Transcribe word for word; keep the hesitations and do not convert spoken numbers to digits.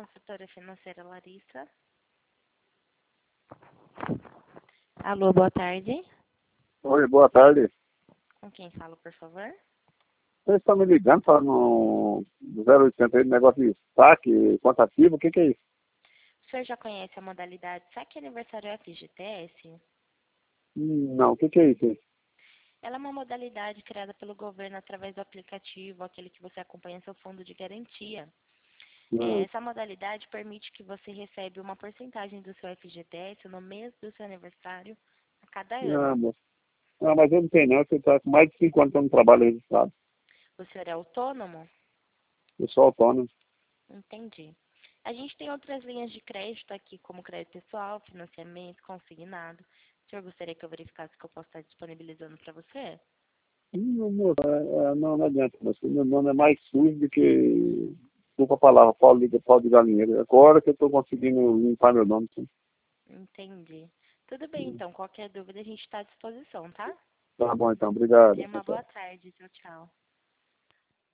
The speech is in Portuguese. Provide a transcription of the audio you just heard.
consultora financeira Larissa. Alô, boa tarde. Oi, boa tarde. Com quem falo, por favor? Vocês estão me ligando para no zero oitocentos aí, negócio de saque, contativo, o que, que é isso? O senhor já conhece a modalidade Saque Aniversário F G T S? Hum, Não, o que, que é isso aí? Ela é uma modalidade criada pelo governo através do aplicativo, aquele que você acompanha seu fundo de garantia. É, Não, essa modalidade permite que você receba uma porcentagem do seu F G T S no mês do seu aniversário a cada não, ano. moço. Não, mas eu não tenho não, você está com mais de cinco anos que eu não trabalho registrado. O senhor é autônomo? Eu sou autônomo. Entendi. A gente tem outras linhas de crédito aqui, como crédito pessoal, financiamento, consignado. O senhor gostaria que eu verificasse o que eu posso estar disponibilizando para você? Hum, moço, é, é, não, não adianta, moço. Meu nome é mais sujo do que, desculpa a palavra, Paulo de, Paulo de Galinheiro. Agora que eu estou conseguindo limpar meu nome. Sim. Entendi. Tudo bem, então. Qualquer dúvida a gente está à disposição, tá? Tá bom então, obrigado. Tenha Tchau, uma tchau. boa tarde. Tchau, tchau.